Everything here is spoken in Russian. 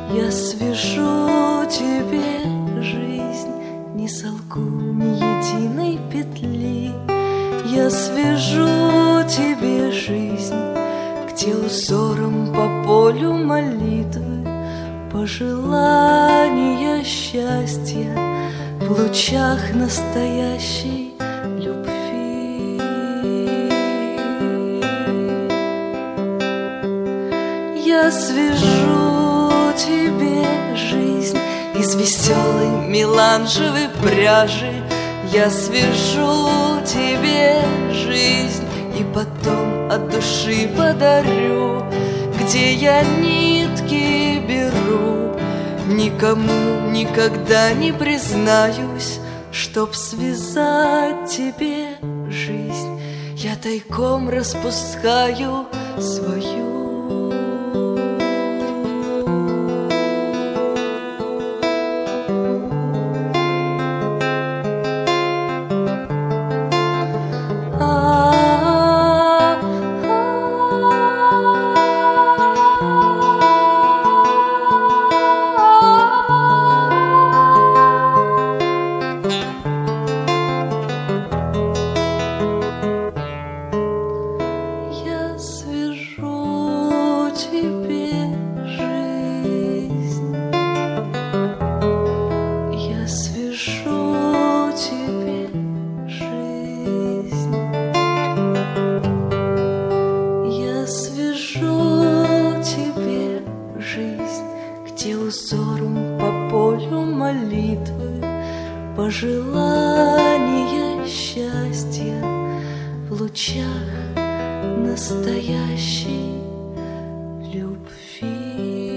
Я свяжу тебе жизнь, не солгу ни единой петли. Я свяжу тебе жизнь, где узором по полю молитвы пожелания счастья в лучах настоящей любви. Я свяжу тебе жизнь из веселой меланжевой пряжи. Я свяжу тебе жизнь и потом от души подарю, где я нитки беру. Никому никогда не признаюсь, чтоб связать тебе жизнь, я тайком распускаю свою. Где узором по полю молитвы пожелания счастья в лучах настоящей любви.